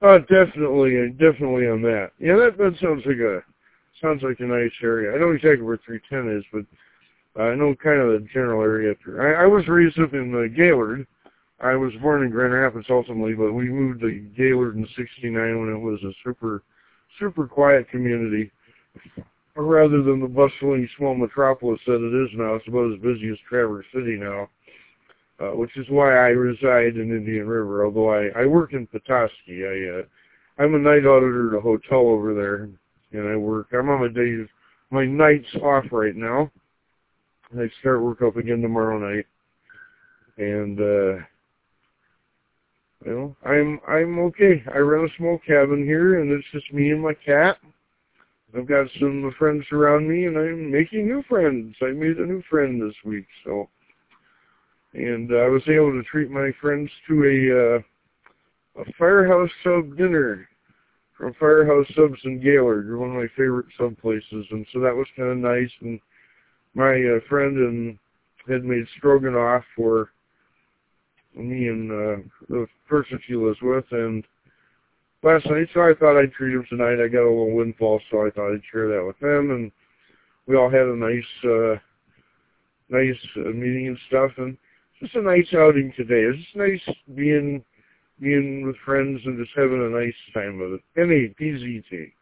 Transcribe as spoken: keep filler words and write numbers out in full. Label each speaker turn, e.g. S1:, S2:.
S1: Uh, definitely, uh, definitely on that. Yeah, that, that sounds like a, sounds like a nice area. I know exactly where three ten is, but I know kind of the general area. I, I was raised up in uh, Gaylord. I was born in Grand Rapids ultimately, but we moved to Gaylord in sixty-nine when it was a super, super quiet community. Rather than the bustling small metropolis that it is now, it's about as busy as Traverse City now, uh, which is why I reside in Indian River, although I, I work in Petoskey. I, uh, I'm a night auditor at a hotel over there, and I work, I'm on my days, my nights off right now. I start work up again tomorrow night, and, uh, you know, I'm, I'm okay. I rent a small cabin here, and it's just me and my cat. I've got some friends around me, and I'm making new friends. I made a new friend this week, so, and uh, I was able to treat my friends to a, uh, a Firehouse Sub dinner from Firehouse Subs in Gaylord, one of my favorite sub places, and so that was kind of nice, and my uh, friend and had made stroganoff for me and uh, the person she was with, and last night, so I thought I'd treat them tonight. I got a little windfall, so I thought I'd share that with them, and we all had a nice, uh, nice uh, meeting and stuff, and just a nice outing today. It's just nice being, being with friends and just having a nice time with it. N A P Z T.